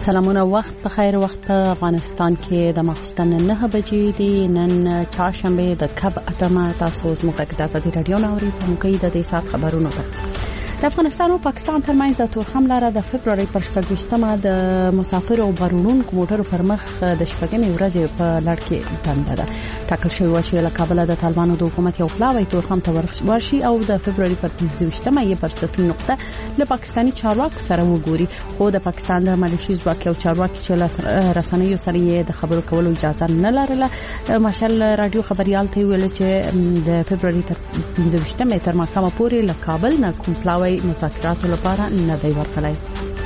سلامونه، وخت په خیر. وخت په افغانستان کې د ماخستن 9 بجې دی. نن چهارشنبه د کب اتمه. تاسو زموږ د ازادي رادیو ناوري په موقع د دې سات خبرونو ته د افغانستان او پاکستان ترمنځ د تورخم لاره د فبراير پر 28مه د مسافر او بارونونکو موټرو پر مخ د شپږمې ورځې په لړ کې بنده ده. ټاکل شوی و چې له کابل د طالبانو د حکومت یو پلاوی تورخم ته ورشي او د فبراير پر 28مه یې پر صفر نقطه له پاکستاني چارواکو سره وګوري. خو د پاکستان د ملیشي ځواک او چارواکي چې رسنیو سره یې د خبرو کولو اجازه نه لرله. ماشال رادیو خبريال ته ویل چې د فبراير تر 28مه تر ماښامه پورې له کابل نه کوم پلاوی مذاکراتو لپاره نه دی ورغلی.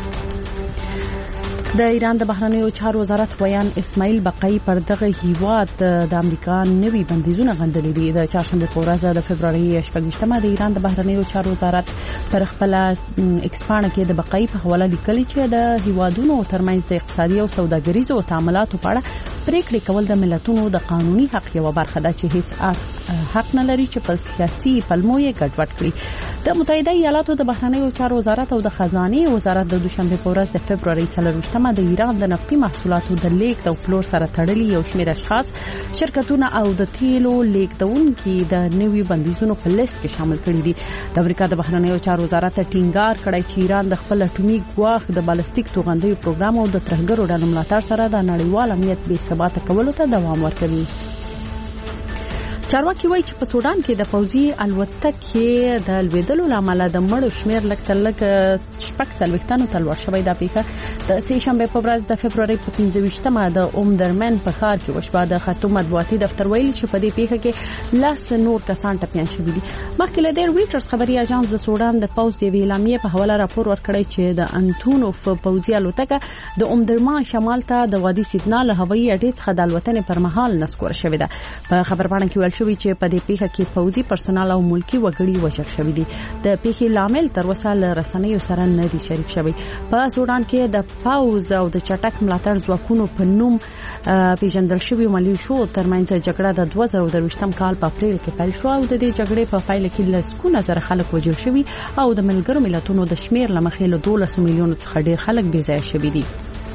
د ایران د بهرنیو چارو وزارت ویان اسماعیل بقای پر دغه هیواد د امریکا نوي بندیزونه غندلي دي. د چهارشنبه په ورځ د فبراير 28مه د ایران د بهرنیو چارو وزارت پر خپل ایکسپانه کې د بقای په حواله لیکلي چې د هیوادونو ترمنځ د اقتصادي او سوداګریزو تعاملاتو په اړه پریکړې کول د ملتونو د قانوني حق یو برخه ده چې هیڅ حق نه لري چې په سیاسي پلمو یې ګډوډ کړي. د متحده ایالاتو د بهرنیو چارو وزارت او د خزانه وزارت د دوشنبه په ورځ د فبراير 4 د ایران د نفتي محصولاتو د لیږد او پلور سره تړلي یو شمېر اشخاص، شرکتونه او د تیلو لیږدونکو د نوي بندیزونو په لیست کې شامل کړي دي. د امریکا د بهرنیو چارو وزارت ټینګار کړی چې ایران د خپل اټومي ګواښ د بالستیک توغندیو پروګرام او د ترهګرو ډلو ملاتړ سره د نړیوال امنیت بې ثباته کولو ته دوام ورکوي. چارواکي وایي چې په سودان کې د پوځي الوتکې د لویدلو لامل د مړو شمیر لږ شپږ څلوېښتانو ته لوړ شوی. دا پیښه د سه شنبه په ورځ د فبراير په 15مه د اومدرمن په ښار کې وشوه. د خرطوم مطبوعاتي دفتر ویلي چې په دې پیښه کې لاس نور کسان ټپيان شوي دي. مخکې له دې رويټرز خبري اژانس د سودان د پوځ یوې اعلامیې په حواله راپور ورکړی چې د انټونوف پوځي الوتکه د اومدرمان شمال ته د وادي سیدنا له هوایي اډې څخه د الوتنې پر مهال نسکور شوې ده. په خبرپاڼه کې ویل شوی چې په دې پیښه کې پوځي پرسونل او ملکی وګړي وژل شوي دي. د پیښې لامل تر اوسه له رسنیو سره نه دی شریک شوی. په سودان کې د پاوز او د چټک ملاتړ ځواکونو په نوم پیژندل شوی ملیشو ترمنځ جګړه د 2023م کال په اپریل کې پیل شو او د دې جګړې په پایله کې لسګونه زره خلک وژل شوي او د ملګرو ملتونو د شمیر لمخې له 12 میلیونو څخه ډیر خلک بې ځایه شوي دي.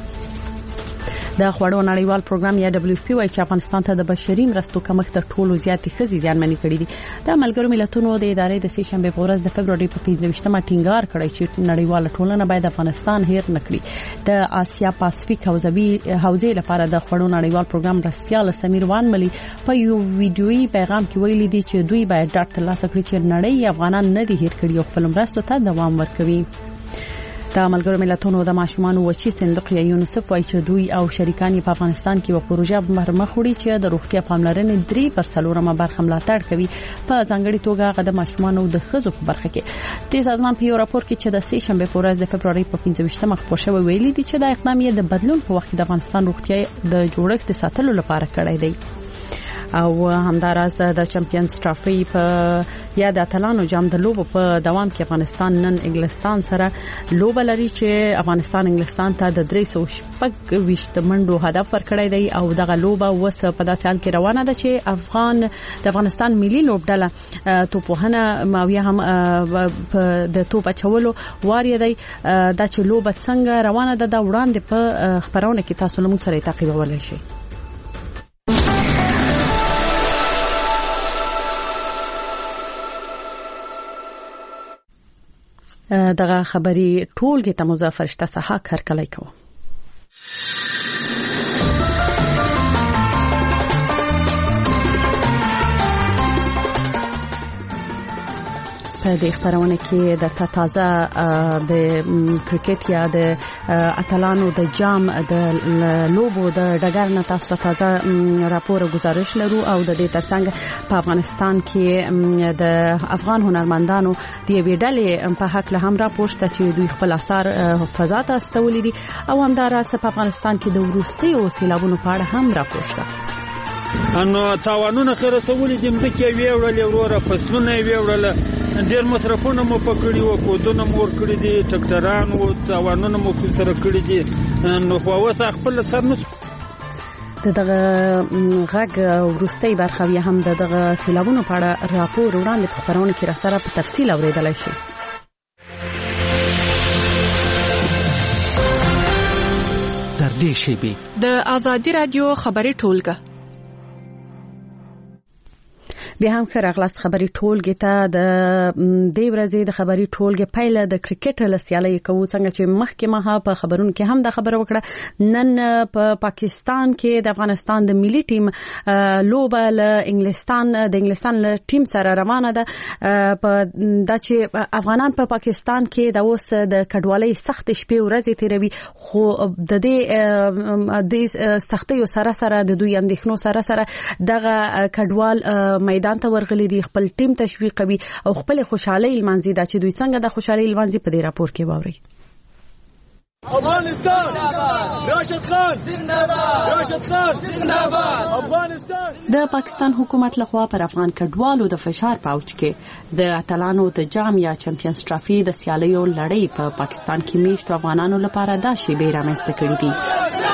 د خوړو نړیوال پروګرام یا WFP وايي چې افغانستان ته د بشري مرستو کمښت ټولو زیاتې ښځې ځانمنې کړې دي. د ملګرو ملتونو د ادارې د سه شنبه په ورځ د فبراير په 15مه ټینګار کړی چې نړیواله ټولنه باید افغانستان هیر نه کړي. د آسیا پاسفیک حوزې لپاره د خوړو نړیوال پروګرام مرستیال سمیر وانملي په یو ویډیويي پیغام کې ویلي دي چې دوی باید ډاډ ترلاسه کړي چې نړۍ افغانان نه دي هیر کړي او خپل مرستو ته دوام ورکوي. د ملګرو ملتونو د ماشومان وچی صندوق یا یونیسف وايي چې دوی او شریکان په افغانستان کې یو پروژه مخ وړي چې د روغتیا پاملرنې 3% برخه ملاتړ کوي. په ځانګړي توګه د ماشومان او د ښځو په برخه کې. د سازمان په یو راپور کې چې د سه شنبه په ورځ د فبراير په 15مه خپور شوی ویلي دي چې د اقدام یې د بدلون په وخت کې د افغانستان روغتیا د جوړښت ساتلو لپاره کړی دی. او همداراز د چمپیونز ټرافي په یا د اتلانو جام د لوبو په دوام کې افغانستان نن انګلستان سره لوب لري چې افغانستان انګلستان ته د 326 منډو هدف ورکړی دی او دغه لوبه وس په داسې حال کې روانه ده چې د افغانستان ملي لوبډله توپوهنه ماویه هم د توپ اچولو واری دی. دا چې لوبه څنګه روانه ده دا وړاندې په خبرونه کې تاسو له موږ سره تعقیبولای شئ. دغه خبري ټولګي ته مظفر شته صحه هرکلی کوم. په دې خبرونه کې د تازه د کرکټ یا د اتلانو د جام د لوبو د ډګر نه تاسو تازه راپور گزارش لرو او د دې ترڅنګ په افغانستان کې د افغان هنرمندانو د ویډلې په حق له هم راپورته چې دوی خپل اثار فضا ته استولې دي او همدارس په افغانستان کې د وروستي سیلابونو په اړه هم راپورته. انو تاوانونه خیره سولې د مکه ویوړل وروره فصلونه ویوړل ډیر مصرفونه مو پکړی او کودونه مو ور کړی دي ټکټران او تاوانونه مو سره کړی دي نو خو وسه خپل سر نو دغه غږ ورستۍ برخه یا هم دغه سیلابونو په اړه راپور وړاندې په خبرونه کې را سره په تفصیل اوریدلای شي. دې شیبې د آزادي رادیو خبري ټولګه بیا هم خراغلاست خبري ټولګه ته د دې ورځې د خبري ټولګه پیله د کرکټ لسیالۍ کوو څنګه چې مخکې ما په خبرونو کې هم د خبره وکړه نن په پاکستان کې د افغانستان د ملي ټیم لوبه له انګلستان له ټیم سره روانه ده په د چې افغانان په پاکستان کې د اوس د کډوالۍ سخت شپې ورځې تیروي خو د دې سختیو سره د دوی اندېښنو سره دغه کډوال میدان ته ورغلي دي خپل ټیم تشویق کوي او خپل خوشحالي لمانځي دا چې دوی څنګه د خوشحالي لمانځي په دې راپور کې واوري. افغانستان راشد خان زنده‌باد راشد خان زنده‌باد افغانستان. د پاکستان حکومت لخوا پر افغان کډوالو د فشار پاوچ کې د اتلانو د جام یا چمپیونز ټرافي د سیالیو لړۍ په پاکستان کې میشتو افغانانو لپاره دا شیبې رامنځته کړې دي.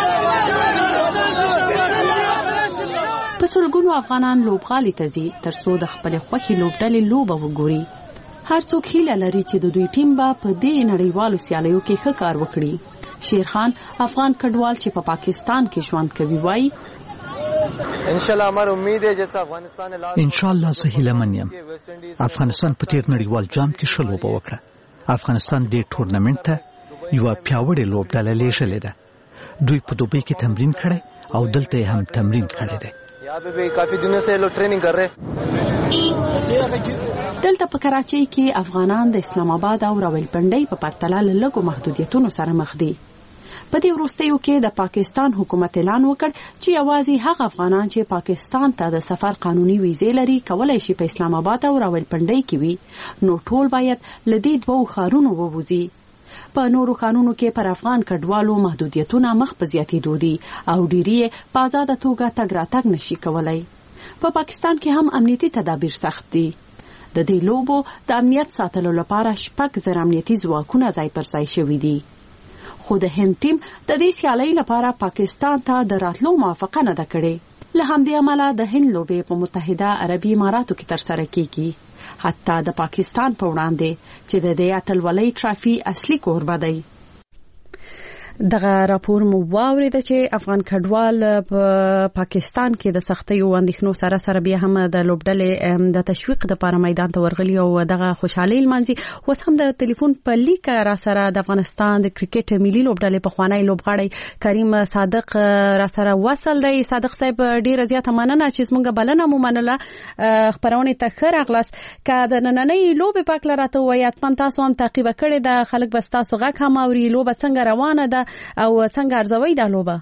په سلګونو افغانان لوبغالي ته ځي ترڅو د خپل خوښي لوبډلې لوبه وګوري. هر څوک هیله لري چې د دوی ټیم به په دې نړیوالو سیالیو کې ښه کار وکړي. شیرخان افغان کډوال چې په پاکستان کې ژوند کوي وایي ان شاء الله हमारी उम्मीद है जैसा अफगानिस्तान ने ان شاء الله زه هیله منم افغانستان په تیر نړیوال جام کې ښه لوبه وکړه. افغانستان دې ټورنمنت ته یو پیاوړی لوبډله لیږلې ده. دوی په دوبۍ کې تمرین کړی او دلته هم تمرین کړی دی. यहाँ पे भी काफी दिनों से लोग ट्रेनिंग कर रहे. دلته په کراچۍ کې افغانان د اسلام آباد او راولپنډۍ په پرتله له لږو محدودیتونو سره مخ دي. په دې وروستیو کې د پاکستان حکومت اعلان وکړ چې یوازې هغه افغانان چې پاکستان ته د سفر قانوني ویزې لري کولای شي په اسلام آباد او راولپنډۍ کې وي نو ټول باید له دې دوو ښارونو ووځي. په نورو قانونو کې پر افغان کډوالو محدودیتونه مخ په زیاتېدو دي او ډیری په آزاده توګه تګ راتګ نشي کولای. په پاکستان کې هم امنیتي تدابیر سخت دي. د دې لوبو د امنیت ساتلو لپاره 6,000 امنیتي ځواکونه ځای پر ځای شوي دي. خو د هند ټیم د دې سیالۍ لپاره پاکستان ته د راتلو موافقه نه ده کړې. له همدې امله د هند لوبې په متحده عربي اماراتو کې ترسره کیږي. حتی د پاکستان په وړاندې چې د دې اتلولۍ ټرافي اصلي کوربه دی. دغه راپور مو واورید چې افغان کډوال په پاکستان کې د سختۍ او اندېښنو سره بیا هم د لوبډلې د تشویق لپاره میدان ته ورغلي او دغه خوشحالي لمانځي. اوس هم د ټلیفون په لیک را سره د افغانستان د کرکټ ملي لوبډلې په خوانی لوبغاړی کریم صادق را سره وصل دی. صادق صاحب ډیر زیاته مننه چې زموږ بلنه مو منله خبرونه ته خیر اغلاس کا د نننۍ لوبې پاک لراته وایي اتمن تاسو هم تعقیب کړی د خلک بس تاسو غږ هم اوري لوبه څنګه روانه ده او څنګه ارزوي دا لوبه.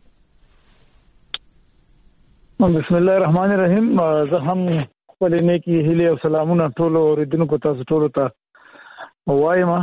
بسم الله الرحمن الرحیم. زه هم خپل نیکی هیله او سلامونه ټول اوریدونکو تاسو ټول ته وایم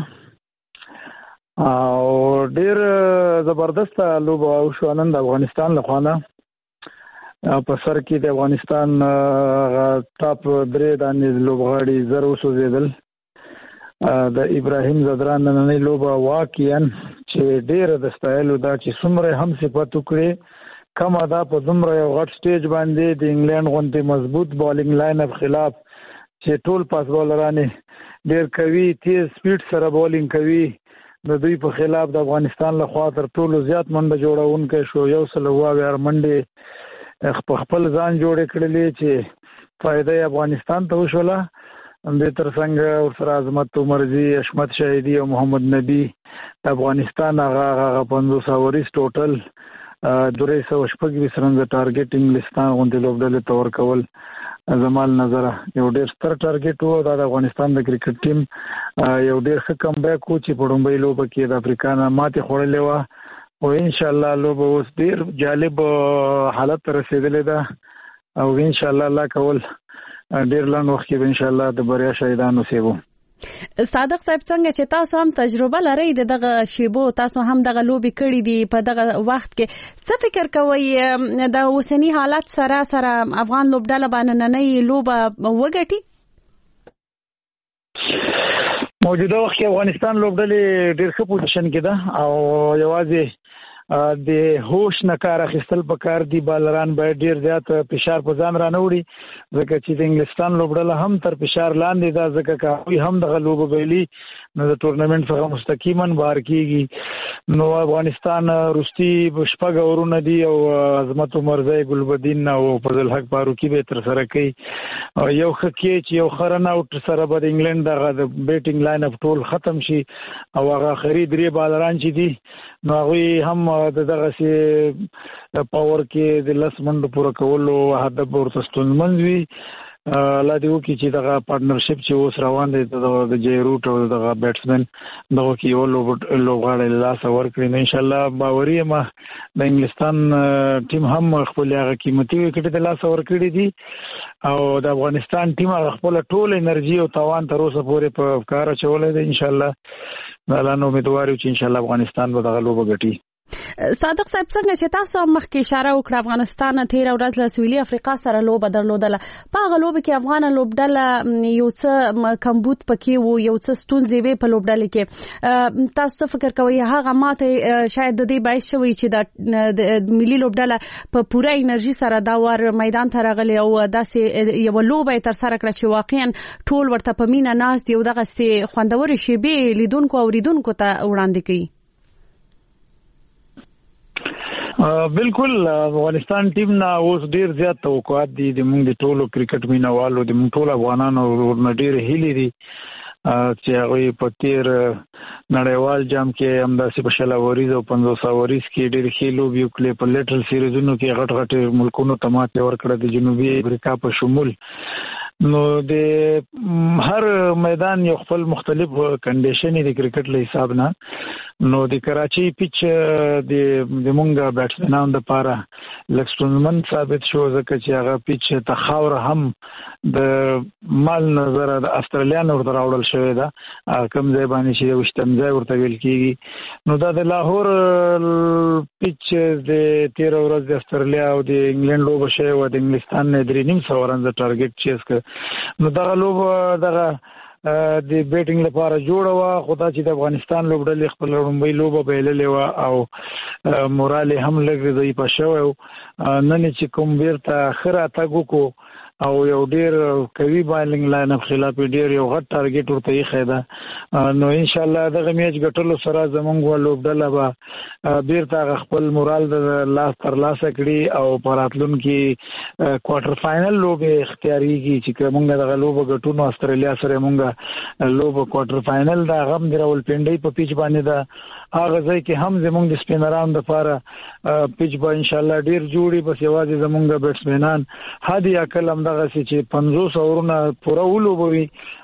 او ډیر زبردست لوبه او شو نن د افغانستان لخوا په سر کې د افغانستان ټاپ درې د لوبغاړي زر وسوځیدل. د ابراهیم زدران نننۍ لوبه واقعا چې ډیره د ستایلو دا چې څومره هم صفات وکړي کم ادا په دومره یو غټ سټیج باندې د انګلند غونډې مضبوط بالینګ لاین اپ خلاف چې ټول پاس بالران ډیر کوي تیز سپیډ سره بالینګ کوي د دوی په خلاف د افغانستان له خوا تر ټولو زیات منډه جوړونکي شو. یو سل واوې منډه خپل ځان جوړ کړلې چې فائدې افغانستان ته وشوله. د تر څنګه ورسره عظمت عمرزي حشمت شهیدی او محمد نبی د افغانستان هغه 500 اوریس ټوټل 226 رنز ټارګټ انګلستان غونډې لوبډلې تور کول زمال نظر یو ډیر ستر ټارګټ وو. د افغانستان د کرکټ ټیم یو ډیر ښه کمبیک وو چې په ډومبۍ لوبه کې د افریقا نه ماتې خوړلې و او ان شاء الله لوبه اوس ډیر جالب حالت رسیدلې ده او ان شاء الله کول ډیر لاندې وخت کې ان شاء الله د بریا شهیدانو سیبو. صادق صاحب څنګه چې تاسو هم تجربه لرئ دغه شیبو تاسو هم دغه لوبي کړی دي په دغه وخت کې څه فکر کوئ د اوسنی حالت سره افغان لوبډله باندې نننۍ لوبه وګټي؟ موجوده وخت کې افغانستان لوبډلې ډیر ښه پوزیشن کې ده او یوازې د هوش نه کار اخیستل پکار دي. بالران باید ډیر زیات فشار په ځان را نه وړي ځکه چې د انګلستان لوبډله هم تر فشار لاندې ده ځکه کوي هم د لوبو بیلی نو د ټورنمنت څخه مستقیما بهر کیږي. نو افغانستان روستي شپږ اورونه دي او عظمت عمرزی ګلبدین او فضل حق فاروقي به تر سره کوي. یو خکیچ یو خرن اوټ سره به د انګلند دغه د بیټینګ لاین اپ ټول ختم شي او هغه اخري درې بالران چې دي نو هغه هم دغه سي پاور کې د لس منډو پوره کولو هدف ورته ستونزمن وي. لا دی وکي چې دغه پارټنرشپ چې اوس روان دی د جې روټ او دغه بیټسمن دغه کې یو لوبغاړی لاس ورکړي نو ان شاء الله باوري ما د انګلستان ټیم هم خپل هغه قیمتي وکټ د لاس ورکړي دي او د افغانستان ټیم خپل ټول انرژي او توان تر اوسه پورې په کار چولې دي. ان شاء الله الله نو امیدوار یو چې ان شاء الله افغانستان به دغه لوبه ګټي. صادق صاحب څنګه چې تاسو مخکې اشاره وکړه افغانستان تیر ورځ له سویلي افریقا سره لوبه درلودله په هغه لوبه کې افغان لوبډله یو څه کمبود پکې وو یو څه ستونزې وې په لوبډله کې تاسو فکر کوئ هغه ماته شاید د دې باعث شوی چې د ملي لوبډله په پوره انرژي سره دا ور میدان ته راغلی او داسې یو لوبه تر سره کړه چې واقعا ټول ورته په مینا ناس دی او دغه سي خوندور شیبې لیدونکو او ریدونکو ته وړاندې کوي. بالکل افغانستان ټیم نه اوس ډیر زیات توقعات دي د موږ د ټولو کرکټ مینوالو د موږ ټول افغانانو ورنه ډیر هیلې دي چې هغه په تیر نړیوال جام کې همداسې په شل اوریز او 500 اوریز کې ډیر خېلو بیو کلی په لیټرل سیریزونو کې غټ غټ ملکونو ته ماته ورکړه د جنوبي افریقا په شمول. نو د هر میدان یو خپل مختلف کنډیشن دی کرکټ له حساب نه. نو د کراچي پیچ د مونږه بیټسمنانو لپاره لکستونمن ثابت شو ځکه چې هغه پیچ ته خاور هم د مال نظر د استرالیا نور دراوړل شوی دا کم ځای باندې چې د وشتمځای ورته ویل کیږي. نو دا د لاهور پیچ د 13 ورځ د استرالیا او د انګلند لوبه شوی و د انګلستان نه 3.5 رن د ټارګټ چیز ک. نو دا لوبه دغه د بیټینګ لپاره جوړه و خو دا چې د افغانستان لوبډلې خپل لومړی لوبه بایللې و او مورال هم لږ ضعیف شو. نن چې کوم بیرته خره تاګو کو او یو ډیر قوي بالینګ لاین اپ خلاف ډیر یو غټ ټارګټ ورته یې خېدا. نو ان شاء الله دغه میچ ګټلو سره زمونږ لوبډله به بیرته خپل مورال د لاس تر لاسه کړي او پراتلون کې کوارټر فائنل لوبه اختیاريږي چې موږ دغه لوبه ګټو نو استرالیا سره موږ لوبه کوارټر فائنل دا غم درول پینډي په پیچ باندې دا هغه ځای کې هم زمونږ د سپینرانو لپاره پیچ به ان شاء الله ډیر جوړي بس یوازې زمونږ بیټسمنان هادي عقل هم دغه چې 500 اورونه پوره ولوبوي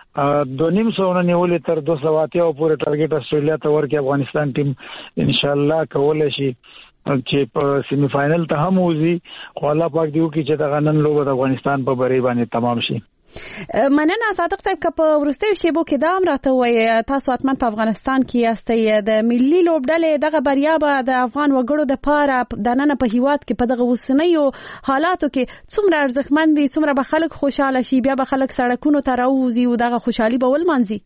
2.5 نیولې تر 280 او پوره ټارګټ استرالیا ته ورکړي افغانستان ټیم ان شاء الله کولای شي چې په سیمی فائنل ته هم وځي. خو الله پاک دیو کې چې د غنن لوبه د افغانستان په بری باندې تمام شي. مننه صادق صاحب که په ورستیو شیبو کې دا هم راته وایي تاسو اتمن په افغانستان کې یاستئ د ملي لوبډلې دغه بریا به د افغان وګړو د پاره د نن په هیواد کې په دغه وسنیو حالاتو کې څومره ارزښتمن دي څومره به خلک خوشاله شي بیا به خلک سړکونو ته راوځي او دغه خوشحالي به ولمانځي.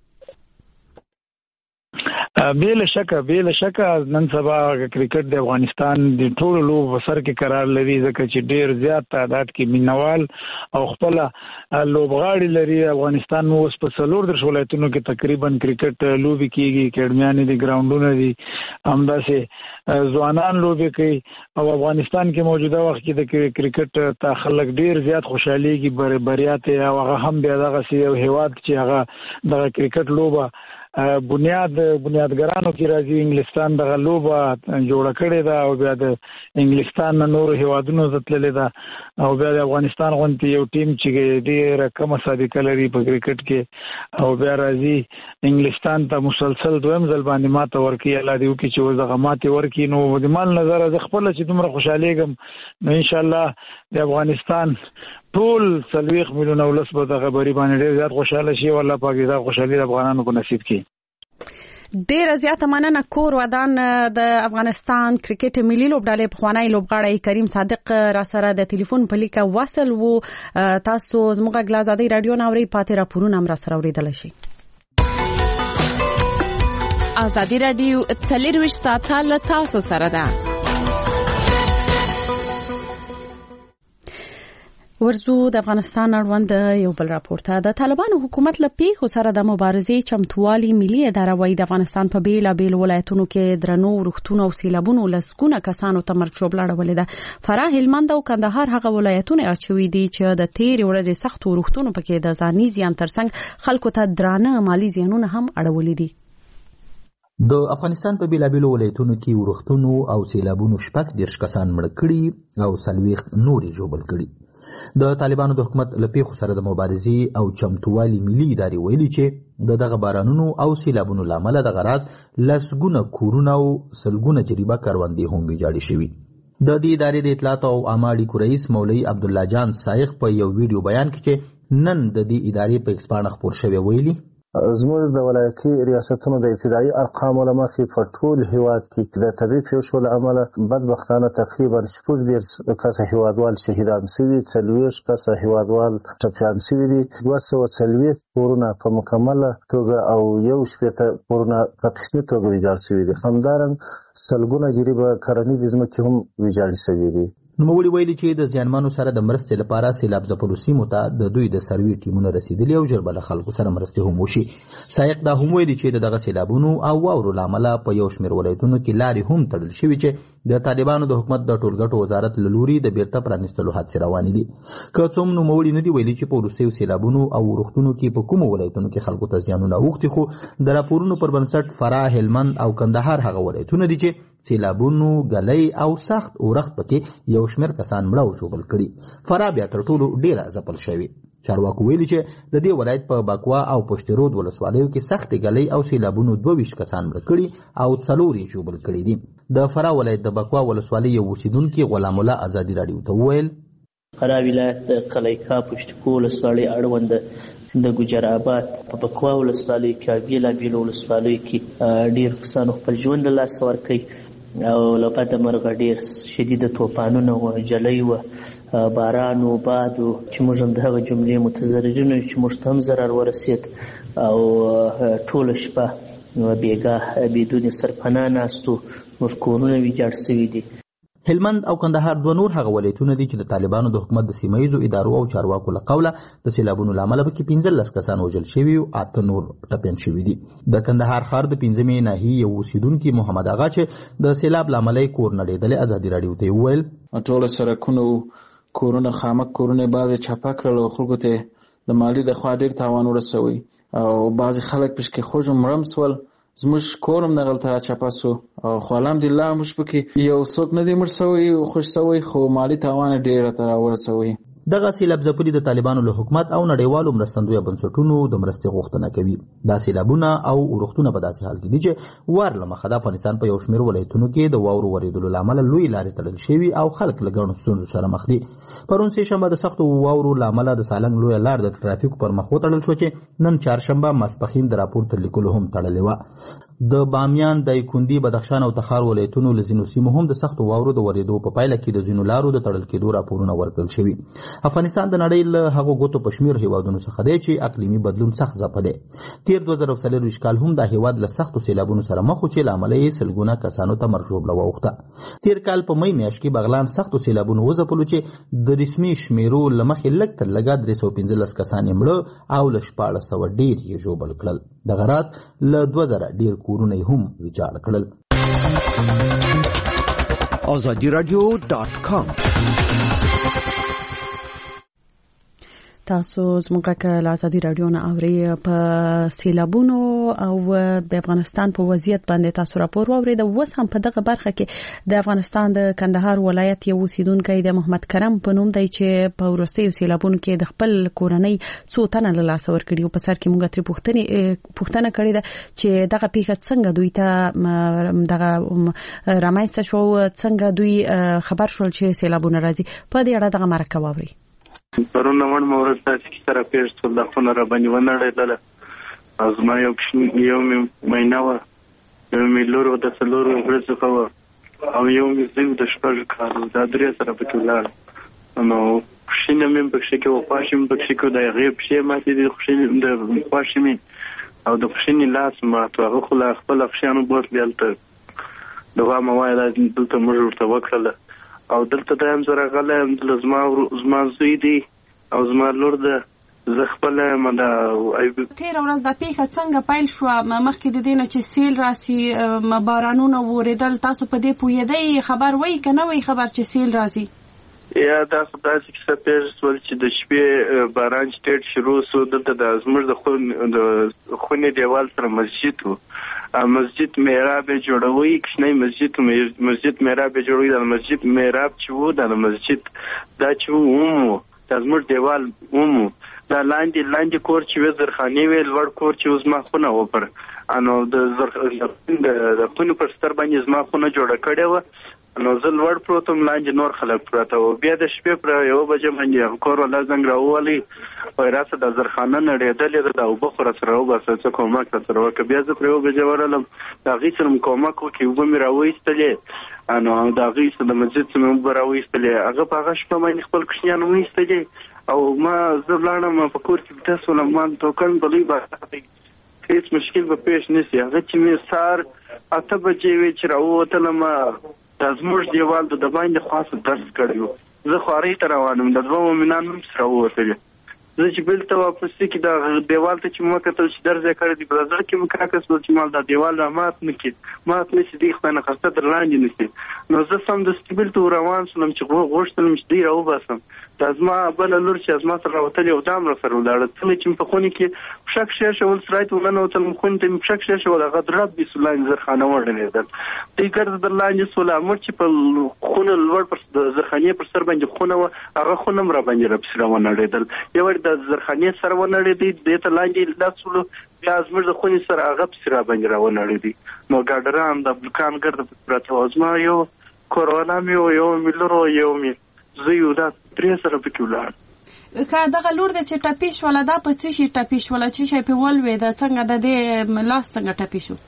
بلا شک نن سبا کرکټ د افغانستان د ټولو لوبو سر کې قرار لري ځکه چې ډیر زیات تعداد کې مینوال او خپل لوبغاړي لري. افغانستان اوس په 14 ولایتونو کې تقریبا کرکټ لوبي کیږي کډمیانې دي ګراوندونه دي همداسې ځوانان لوبي کوي او افغانستان کې موجوده وخت کې د کرکټ ته خلک ډیر زیات خوشحاليږي بریاته او هغه هم بیا دغه سی هیواد چې هغه د کرکټ لوبه بنیادګرانو کې راځي انګلستان دغه لوبه جوړه کړې ده او بیا د انګلستان نور هیوادونو زتللې ده او بیا د افغانستان غونډې یو ټیم چې ډېر کم سابقه لري په کرکټ کې او بیا راځي انګلستان ته مسلسل دویم ځل باندې ماته ورکړي الله دې وکړي چې وزغه ماته ورکړي نو د مال نظر از خپل چې دومره خوشاليږم نو ان شاء الله د افغانستان ټول 30 میلیون ولس به د خبري باندې ډېر زیات خوشاله شي او الله پاک دې خوشالي د افغانانو په نصیب کړي. ډیر زیاته مننه کور ودان د افغانستان کرکټ ملي لوبډلې پخوانی لوبغاړی کریم صادق را سره د ټلیفون په لیکه وصل وو. تاسو زموږ غلازادي رادیو ناوري پاتې راپورونه هم را سره اوریدل شي. ازادي رادیو 24 ساعته له تاسو سره ده. ورزو د افغانستان اړوند یو بل راپور ته د طالبانو حکومت له پیښو سره د مبارزې چمتووالي ملي اداره وايي د افغانستان په بیلابیل ولایتونو کې درنو ورښتونو او سیلابونو لسګونه کسانو ته مرګ ژوبله اړولې ده. فراه، هلمند او کندهار هغه ولایتونه اچوي دي چې د تیرې ورځې سختو ورښتونو پکې د ځاني زیان ترڅنګ خلکو ته درانه مالی زیانونه هم اړولې دي. د افغانستان په بیلابیلو ولایتونو کې ورښتونو او سیلابونو 14 کسان مړه کړي او 40 نورې ژوبل کړي. د طالبانو د حکومت له پیښو سره د مبارزې او چمتووالي ملي ادارې ویلي چې د دغه بارانونو او سیلابونو له امله دغه راز لسګونه کورونه او سلګونه جریبه کروندې هم ویجاړې شوي. د دې ادارې د اطلاعات او عامه اړیکو رئیس مولوي عبدالله جان سایق په یو ویډیو بیان کې چې نن د دې ادارې په ایکس پاڼه خپور شوی ویلي زموږ د ولایتي ریاستونو د ابتدایي ارقامو له مخې په ټول هیواد کې د طبیعي پیښو له امله بدبختانه تقریبا 14 کسه هیوادوال شهیدان شوي، 40 کسه هیوادوال ټپیان شوي دي، 240 کورونه په مکمله توګه او 1 کورونه په قسمي توګه ویجاړ شوي دي. همدارنګه سلګونه جریبه کرنیزې ځمکې هم ویجاړې شوي دي. نوموړي ویلي چې د زیانمنو سره د مرستې لپاره سیلاب ځپلو سیمو ته د دوی د سروي ټیمونه رسیدلي او ژر به له خلکو سره مرستې هم وشي. سایق دا هم ویلي چې دغه سیلابونو او واورو له امله په یو شمېر ولایتونو کې لارې هم تړل شوي چې د طالبانو د حکومت د ټولګټو وزارت له لوري د بیرته پرانیستلو هڅې روانې دي. که څه هم نوموړي نه دي ویلي چې په وروستیو سیلابونو او ورښتونو کې په کومو ولایتونو کې خلکو ته زیانونه اوښتي، خو د راپورونو پر بنسټ فراه، هلمند او کندهار هغه ولایتونه دي چې سیلابونو، ګلۍ او سخت اورښت پکې یو شمېر کسان مړه او ژوبل کړي. فراه بیا تر ټولو ډیره ځپل شوې. چارواکو ویلي چې د دې ولایت په بکوا او پشت رود ولسوالیو کې سخت ګلۍ او سیلابونو 22 کسان مړه کړي او 4 یې ژوبل کړي دي. د فراه ولایت د بکوا ولسوالۍ یو اوسیدونکي غلام الله ازادي راډیو ته وویل فراه ولایت د قلیقا پشت کو ولسوالۍ اړوند د ګجر آباد په بکوا ولسوالۍ کې بیلابیل ولسوالیو کې ډیر کسانو خپل ژوند له لاسه ورکړی او له بده مرغه ډیر شدیده طوفانونه و، جلۍ و، باران و، باد و، چې موږ هم د هغه جملې متضررین یو چې موږ ته هم ضرر ورسید او ټوله شپه بېګاه بدون سرپناه ناستو، موږ کورونه ویجاړ شوي دي. هلمند او کندهار دوه نور هغه ولایتونه دي چې د طالبانو د حکومت د سیمه ییزو ادارو او چارواکو له قوله د سیلابونو له امله پکې 15 کسان وژل شوي او 8 نور ټپیان شوي دي. د کندهار ښار د 5مې ناحیې یو اوسیدونکي محمد اغا چې د سیلاب له امله کور نړېدلی ازادي راډیو ته وویل ټوله سړکونه کورونه خامک کورونه بعضې چاپه کړل او خلکو ته د مالی د خوا ډېر تاوان ورسوي او بعضې خلک پشکې خوږ مړم سول. زموږ کور هم دغلته راچاپه سو خو الحمدلله موږ پکې یو څوک نه دی مړ سوی خوش سوی، خو مالي تاوان ډېر راته راورسوي. دغه سیلاب ځپلي د طالبانو له حکومت او نړیوالو مرستندویه بنسټونو د مرستې غوښتنه کوي. دا سیلابونه او ورښتونه په داسې حال کې دي چې وار له مخه د افغانستان په یو شمېر ولایتونو کې د واورو ورېدلو له امله لوی لارې تړل شوي او خلک له ګڼو ستونزو سره مخ دي. پرون سه شنبه د سختو واورو له امله د سالنګ لویه لار د ټرافیکو پر مخ وتړل شو چې نن چهارشنبه ماسپښین د راپور تر لیکلو هم تړلې وه. د بامیان، دایکندي، بدخشان او تخار ولایتونو له ځینو سیمو هم د سختو واورو د ورېدو په پایله کې د ځینو لارو د تړل کېدو راپورونه ورکړل شوي. افغانستان د نړۍ له هغو ګوتو په شمېر هیوادونو څخه دی چې اقلیمي بدلون سخت ځپه دی. تیر 2024 کال هم دا هیواد له سختو سیلابونو سره مخ و چې له امله یې سلګونه کسانو ته مرګ ژوبله واوښته. تیر کال په می میاشت کې بغلان سختو سیلابونو وځپلو چې د رسمي شمیرو له مخې لږ تر لږه 315 کسان یې مړه او له 1400 ډېر یې ژوبل کړل. دغه راز له 2000 ډېر کورونه یې هم ویجاړ کړل. azadiradio.com تاسو زموږ له ازادي راډیو نه اورئ. په سیلابونو او د افغانستان په وضعیت باندې تاسو راپور واورئ. اوس هم په دغه برخه کې د افغانستان د کندهار ولایت یو اوسیدونکی د محمد کرم په نوم دی چې په وروستیو سیلابونو کې د خپل کورنۍ څو تنه له لاسه ورکړي او په سر کې موږ ترې پوښتنه کړې ده چې دغه پیښه څنګه دوی ته دغه رامنځته شو، څنګه دوی خبر شول چې سیلابونه راځي. په دې اړه دغه مرکه واورئ. پرون نوړ مورد تاسو کې سره پیښ ټول د خونه را باندې ونړېدله. ازما یو مینه و، یو میلورو د څلورو ورځو خو او یو زیو د شپږ کالو دا درې سره پکې ولاړ. نو خوشینه مې پکې کې وپاشم پکې کو د غیب شي ماته د خوشینه د پاشمي او د خوشینه لاس ما ته خو لا خپل خوشانو بوت لیالته دغه موایده دلته موږ ورته وکړله او دلته د هم زره غلم زما زوی دی او زما لور ده زه خپل مده تیر ورځ د پیښه څنګه پیل شو مخکې د دینه چې سیل راسي بارانونه وریدل تاسو په دې پوهیدئ خبر وای کنه وای خبر چې سیل راسي یا دا خدای چې څه پیښ شول چې د شپې باران سټیټ شروع شو دلته د زموږ د خونې دیوال سره مسجد و مسجد محراب جوړوي کښنی مسجد محراب جوړوي د مسجد محراب چې وو د مسجد دا چې وو د زموږ دیوال وو دا لاندې کور چې وې زرخاني وې لوړ کور چې اوس ما خونه و پر انو د خونې پر ستر باندې زما خونه جوړه کړې و نو زه لوړ پروتم لاندې نور خلک پراته و بیا د شپې پر 1 بجې باندې کور ولا زنګ راوالي وای راته د زرخانه نړېدلې ده او بخور سره وباسه څه کومک سره وکړه بیا زه پر 1 بجې ورلم دا غي سره کومک وکي و مې راوېستلې انو دا غي سره د مسجد څخه راوېستلې هغه په هغه شپه باندې خپل کښنیان وېستلې او ما زه لاړم په کور کې تاسو له مان توکن بلې باندې هیڅ مشکل به پیښ نشي هغه چې مې سار 8 بجې وی چې راووتلم د زموږ دیوال د باندې خاص درس کړیو زه خواري تر روانم د دوه مؤمنانو سره ووتل زه چې بل ته واپس کې د دیوال ته چې مو کتل چې درځه کړی دی بل ځل کې مکراکس ول چې مال د دیوال مات نشي دی خدای نه خسته در لاندې نشي نو زه سم د سټیبل ته روان شوم چې غوښتلم چې دی راو باسم د ازما بل لور چې ازما سره وتل یو دام را سره ولاړ چې په خوني کې شک شې شول سرایت ولنه وتل مخون ته شک شې شول غدرب بسم الله زرخانه وړنېدل دې ګرځ د لاندې سول امر چې په خونه لور پر زرخانه پر سر باندې خونه هغه خونه را باندې رب سره ونړېدل یو د زرخانه سره ونړېدل د ته لاندې لاسولو بیا زموږ د خوني سره هغه سره باندې را ونړېدل نو ګاډران د بلکان ګرځ پراته ازما یو کورونا مې یو ملرو یو مې زه یو دا پرې سره پکې ولاړ که دغه لور د چې ټپي شوله دا په څه شي ټپي شوله چې شي په ولوېده څنګه د دې لاس څنګه ټپي شو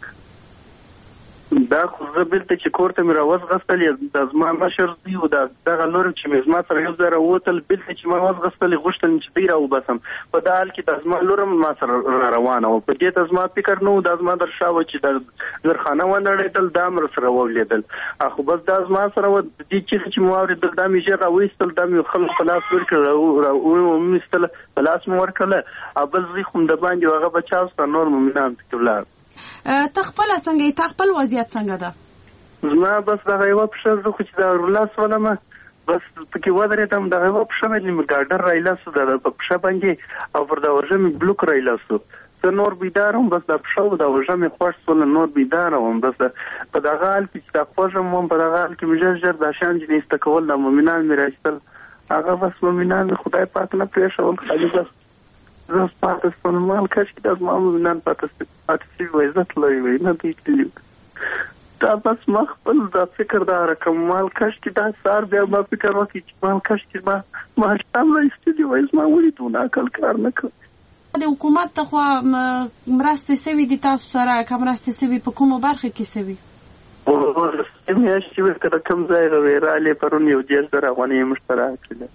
دا خو زه بلته چې کور ته مې راوځغستلې د زما مشر دی او دغه لور چې مې زما سره یو ځای راوتل بلته چې ما وځغستلې غوښتل چې دی راوباسم په دا حال کې د زما لور ما سره روانه وه په دې ته زما فکر نه و دا زما در شا وه چې د زرخانه ونړېدل دا مې سره ولیدل خو بس دا زما سره وه دې چیغې چې مې واورېدل دا مې ژر راویستل دا مې خلک په لاس ورکړل ومېستله په لاس مې ورکړله او بل زه خو د باندې هغه بچا سره نور مؤمنان پکې ولاړ ته خپل څنګه ته خپل وضعیت څنګه ده زما بس دغه یو پښه زه خو چې دا لاس ولمه بس پکې ودرېدم دغه یو پښه مې مې ګاډر رایلاسو د پښه باندې او پر دا ورژه مې بلوک رایلاسو زه نور بیدارم بس دا پښه د ورژه مې خوښ سول نور بیدارم بس په دغه حال کې چې دا خوښم وم په دغه حال کې مې ژر دا شان چې نسته کول د مؤمنان مې راځتل هغه بس مؤمنان خدای پاک نه پرېښول خالي بس زه پاتې شوم مال کاش کې د ما مؤمنان پاتې شوي عزت لوی وي نه دی کلی دا بس ما خپل دا فکر دا رقم مال کاش کې دا سار بیا ما فکر وکړي چې مال کاش کې ما شتم لا استدي وای ما ولیدونه عقل کار نه کوي د حکومت ته خو مرستې سوي دي تاسو سره کوم مرستې سوي په کومه برخه کې سوي او مې چې وکړه کوم ځای غوېراله پرون یو ډیر سره غونې مشترک کړل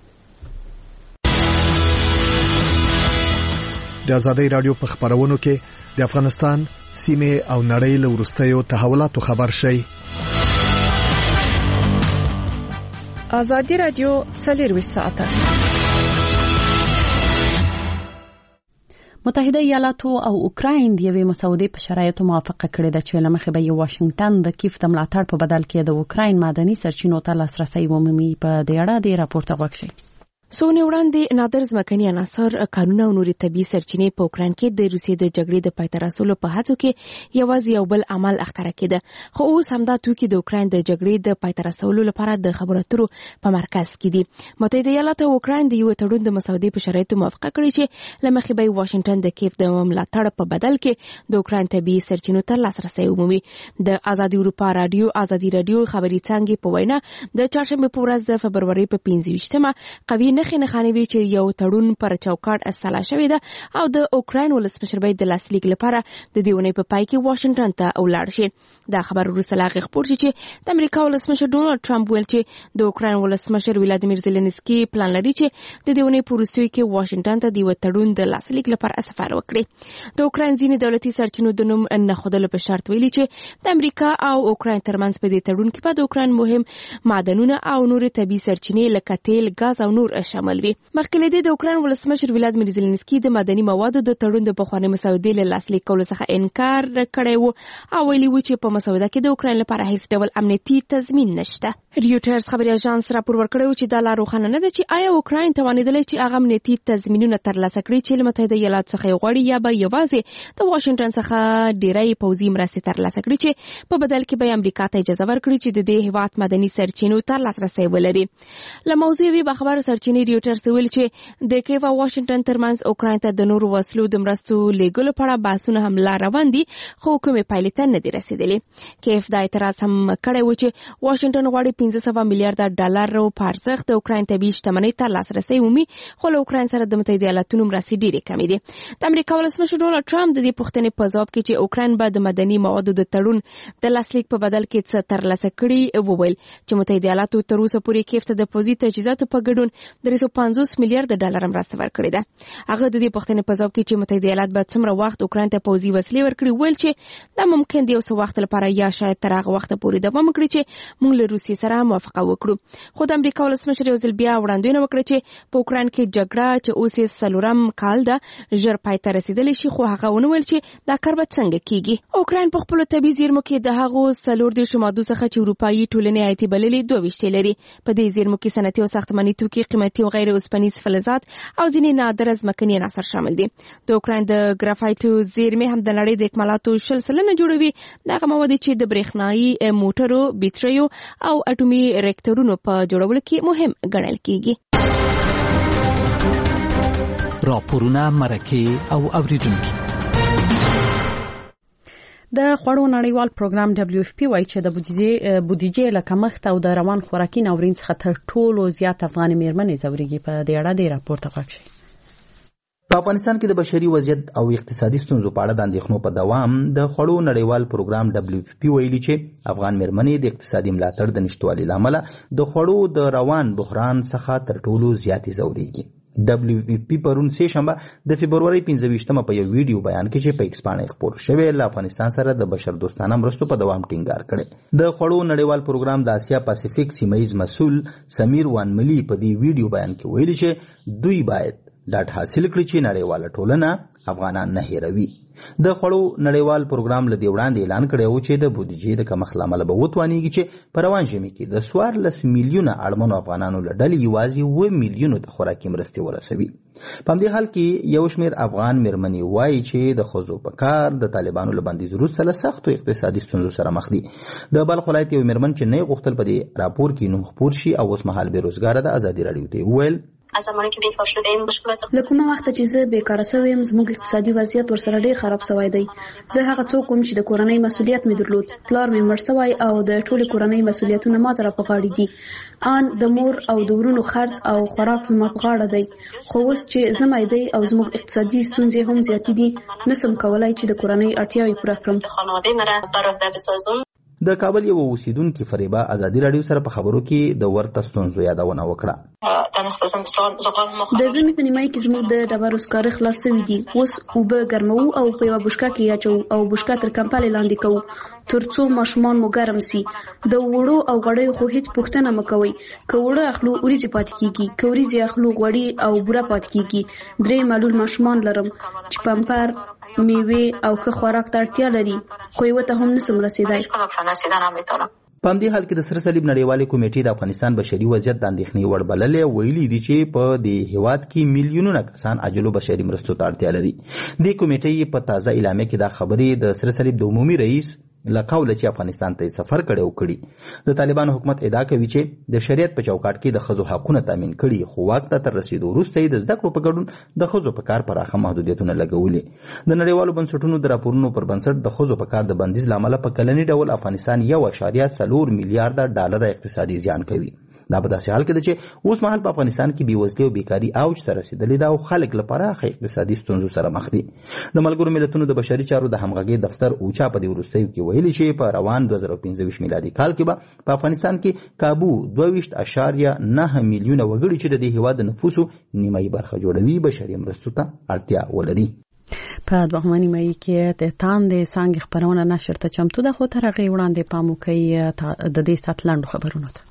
د ازادۍ رادیو په خبرونو کې د افغانستان سیمه او نړۍ له وروستیو تحولاتو خبر شي ازادي رادیو 24 ساعته متحده ایالاتو او اوکراین د یوې مسودې په شرایطو موافقه کړې ده چې لمخې به واشنگټن د کیف د ملاتړ په بدل کې د اوکراین معدني سرچینو ته لاسرسي ومومي په دې اړه د راپورټ غوښتي سونی وړاندې نادر ځمکني عناصر قانون او نوري طبي سرچینې په اوکراین کې د روسیې د جګړې د پای ته رسولو په هڅو کې یوازې یو بل عمل اخکاره کېده خو اوس همدا توکي د اوکراین د جګړې د پای ته رسولو لپاره د خبرو اترو په مرکز کې دي متحده ایالات او اوکراین د یو تړون د مسودې په شرایطو موافقه کړې چې لمخې به واشنگټن د کیف د ملاتړ په بدل کې د اوکراین طبي سرچینو ته لاسرسي ومومي د ازادي اروپا رادیو ازادي رادیو خبري څنګه په وینا د چهارشنبه په ورځ د فبرवरी په 15مه قوي نخې نښانې وي چې یو تړون پر چوکاټ اصلاح شوی ده او د اوکراین ولسمشر باید د لاسلیک لپاره د دې اونۍ په پای کې واشنگټن ته ولاړ شي. دا خبر وروسته لا خبر شي چې د امریکا ولسمشر ډونالد ټرمپ ویل چې د اوکراین ولسمشر ولادیمیر زيلنسکي پلان لري چې د دې اونۍ په وروستیو کې واشنگټن ته د تړون د لاسلیک لپاره سفر وکړي. د اوکراین ځینې دولتي سرچینو د نوم نه خودلو په شرط ویلي چې د امریکا او اوکراین ترمنځ په دې تړون کې په د اوکراین مهم معدنونه او نور طبي سرچینې لکه تیل، غاز او نور شامل وي. مخکې د اوکراین ولسمشر ولادیمیر زيلنسکي د مدني موادو د تړون د پخوانۍ مسودې له لاسلیک کولو څخه انکار کړی و او ویلي و چې په مسوده کې د اوکراین لپاره هیڅ ډول امنیتي تضمین نشته. ریوټرز خبري اژانس راپور ورکړی و چې دا لا روښانه نه ده چې آیا اوکراین توانیدلی چې هغه امنیتي تضمینونه ترلاسه کړي چې له متحده ایالاتو څخه غواړي یا به یوازې د واشنگټن څخه ډیری پوځي مرستې ترلاسه کړي چې په بدل کې به امریکا ته اجازه ورکړي چې د دې هیواد مدني سرچینو ته لاسرسی ولري. له موضوع وی خبر سرچینې ریوټرز ویل چې د کیف او واشنگټن ترمنځ اوکراین ته د نورو وسلو د مرستو لیږلو په اړه بحثونه هم لا روان دي خو کومې پایلې ته نه دي رسیدلي. کیف دا اعتراض هم کړی و چې واشنگټن غواړي 1500 میلیارډ ډالر په ارزښت د اوکراین طبي شتمنۍ ته لاسرسی ومي خو له اوکراین سره د متحده ایالاتونو مرستې ډېرې کمې دي. د امریکا ولسمشر ډونالد ټرمپ د دې پوښتنې په ځواب کې چې اوکراین به د مدني موادو د تړون د لاسلیک په بدل کې څه ترلاسه کړي وویل چې متحده ایالاتو تر اوسه پورې کیف ته د پوځي تجهیزاتو په ګډون 350 میلیارډ ډالر مرسته ورکړې ده. هغه د دې پوښتنې په ځواب کې چې متحده ایالات به څومره وخت اوکراین ته پوځي وسلې ورکړي ویل چې دا ممکن دی یو څه وخت لپاره یا شاید تر هغه وخت پورې دوام وکړي چې موږ له روسیې سره موافقه وکړو. خو د امریکا ولسمشر یو ځل بیا وړاندوینه وکړه چې په اوکراین کې جګړه چې اوس یې څلورم کال ده ژر پای ته رسیدلی شي خو هغه ونه ویل چې دا کار به څنګه کیږي. اوکراین په خپلو طبي زیرمو کې د هغو 40 مادو څخه چې اروپایي ټولنې عاید بللې 22 لري. په دې زیرمو کې صنعتي او ساختماني توکي، قیمتي او غیر اوسپنیز فلزات او ځینې نادره ځمکني عناصر شامل دي. د اوکراین د ګرافایټو زیرمې هم د نړۍ د اکمالاتو 10% جوړوي. دغه مواد چې د برېښنايي موټرو، بیټریو او اټومي ریاکټورونو په جوړولو کې مهم ګڼل کیږي. راپورونه، مرکې او اوریدونکي. د خوړو نړیوال پروګرام WFP وايي چې د بودیجې له کمښت او د روان خوراکي ناورین څخه تر ټولو زیات افغان میرمنې ځوريږي. په دې اړه د راپور تفصیل شي. په افغانستان کې د بشري وضعیت او اقتصادي ستونزو په اړه د اندېښنو په دوام د خوړو نړیوال پروګرام WFP ویلي چې افغان میرمنې د اقتصادي ملاتړ د نشټوالي لامل د خوړو د روان بحران څخه تر ټولو زیاتې ځوريږي. WFP پرون سه شنبه د فبرवरी 25مه په یو ویډیو بیان کې چې په ایکس باندې خبر شوی له افغانستان سره د بشر دوستانه مرستو په دوام ټینګار کړي. د خوړو نړیوال پروګرام د اسیا پاسفیک سیمایي مسؤل سمیر وانملی په دې ویډیو بیان کې ویلي چې دوی باید ډاټ حاصل کړي چې نړیواله ټولنه افغانان نه هېروي. د خوړو نړیوال پروګرام له دې وړاندې اعلان کړی و چې د بودیجې د کمښت له امله به وتوانېږي چې په روان ژمي کې د 14 میلیونه اړمنو افغانانو له ډلې یوازې 7 میلیونو د خوراکي مرستې ورسوي. په همدې حال کې یو شمېر افغان میرمنې وایي چې د ښځو په کار د طالبانو له بندیز وروسته له سختو اقتصادي ستونزو سره مخ دي. د بلخ ولایت یو میرمن چې نه غوښتل په دې راپور کې نوم خپور شي او اوس مهال بېروزګاره ده ازادي راډیو ته وویل له کومه وخته چې زه بیکاره شوی یم زموږ اقتصادي وضعیت ورسره ډېر خراب شوی دی. زه هغه څوک وم چې د کورنۍ مسؤلیت مې درلود. پلار مې مړ شوی او د ټولې کورنۍ مسؤلیتونه ماته را په غاړه دي. ان د مور او د ورونو خرڅ او خوراک زما په غاړه دی. خو اوس چې زه مایده او زموږ اقتصادي ستونزې هم زیاتې دي نسم کولای چې د کورنۍ اړتیاوې پوره کړم. د کابل یو اوسیدونکو فریبا ازادي راډیو سره په خبرو کې د ورته ستونزو یادونه وکړه. د ژمي په نیمایي کې زموږ د ډبرو سکاره خلاص شوي دي. اوس اوبه ګرمو او په یوه بوشکه کې اچوو او بوشکه تر کمپلې لاندې کوو تر څو ماشومان مو ګرم سي. د وړو او غوړیو خو هیڅ پوښتنه مه کوئ. که وړه اخلو وریځې پاتې کیږي، که وریځې اخلو غوړي او بوره پاتې کیږي. 3 معلول ماشومان لرم چې پمپر، میوې او ښه خوراک ته اړتیا لري خو یې ته هم نسم رسیدای. په همدې حال کې د سره صلیب نړیوالې کمیټې د افغانستان بشري وضعیت د اندېښنې وړ بللې. ویلي دي چې په دې هیواد کې میلیونونه کسان عاجلو بشري مرستو ته اړتیا لري. د کمیټې په تازه اعلامیه کې دا خبرې د سره صلیب د عمومي رئیس له قوله چې افغانستان ته سفر کړي. د طالبان حکومت ادعا کوي چې د شریعت په چوکاټ کې د ښځو حقونه تامین کړي خو واک ته تر رسیدو وروسته د زده کړو په ګډون د ښځو په کار پراخه محدودیتونه لګولې. د نړیوالو بنسټونو د راپورونو پر بنسټ د ښځو په کار د بندیز له امله په کلني ډول افغانستان 1.4 میلیارډ ډالر اقتصادي زیان کوي. دا په داسې حال کې ده چې اوس مهال په افغانستان کې بېوزلي او بیکاري اوج ته رسېدلې ده او خلک له پراخه اقتصادي ستونزو سره مخ دي. د ملګرو ملتونو د بشري چارو د همغږۍ دفتر اوچا په دې وروستیو کې ویلي چې په روان 2025 میلادي کال کې به په افغانستان کې کابو 22.9 میلیونه وګړي چې د دې هېواد د نفوسو نیمایي برخه جوړوي بشري مرستو ته اړتیا ولري. په دوهمه نیمایي کې د تاندې څانګې خپرونه نشر ته چمتو ده، خو تر هغې وړاندې پام وکړئ د دې ساعت لنډو خبرونو ته.